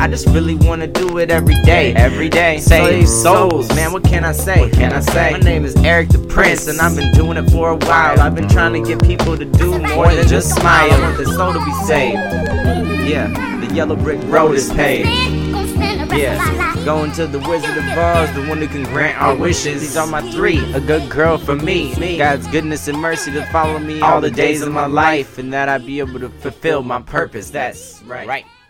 I just really wanna do it every day. Every day, save souls, man, what can I say? What can I say? My name is Eric the Prince, and I've been doing it for a while. I've been trying to get people to do more than just smile. I want their soul to be saved. Yeah, the yellow brick road is paved. Yeah, going to the Wizard of Oz, the one who can grant our wishes. These are my three, a good girl for me. God's goodness and mercy to follow me all the days of my life, and that I be able to fulfill my purpose. That's right.